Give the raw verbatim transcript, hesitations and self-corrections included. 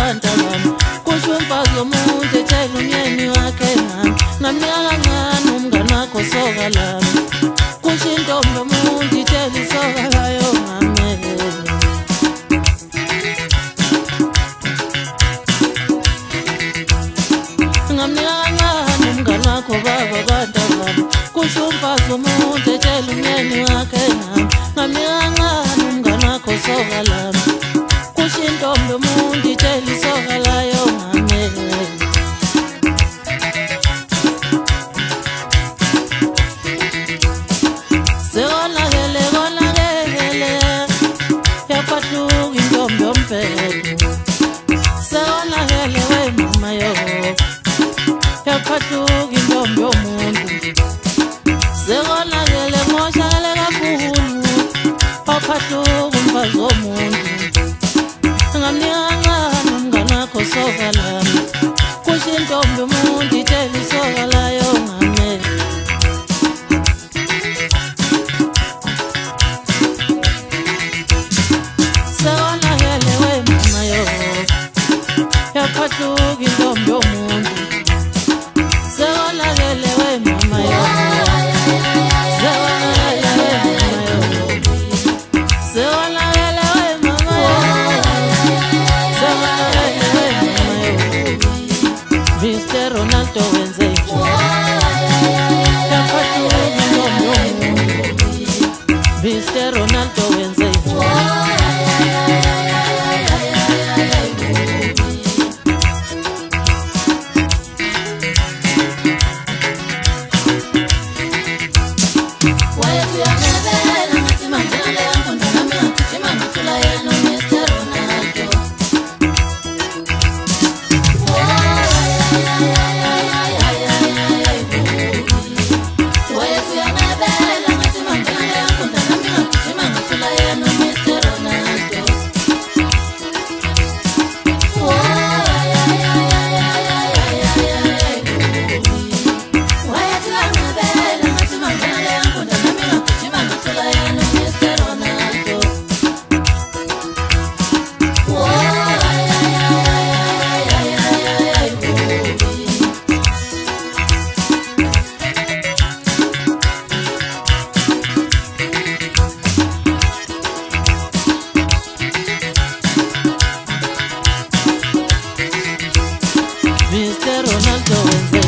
kantabana kusho umfazi omuntu etshela umyeni wakhe ngami ngamnika kancane umngane wakho soka lami kusho intombi omuntu itshela isoka layo ngami ngamnika kancane umngane wakho baba kantabana kusho umfazi omuntu etshela umyeni wakhe ngami ngamnika kancane umngane wakho soka lami kusho intombi omuntu itshela isoka layo ngami sekonakele konakele yaphathuka intombi yombhede sekonakele we mama yo yaphathuka intombi yomuntu sekonakele moshakele kakhulu waphathuka umfazi womuntu ngamnika kancane umngane wakho soka lami kusho intombi umuntu itshela isoka layo ngami sekonakele we mama yo yaphathuka intombi yomuntu sekonakele we mama yo sekonakele we mama yo sekonakele we mama yo sekonakele we mama yo Mister Ronaldo wenze yaphathuka intombi yomuntu Mister Ronaldo wenze Mister Ronaldo wenze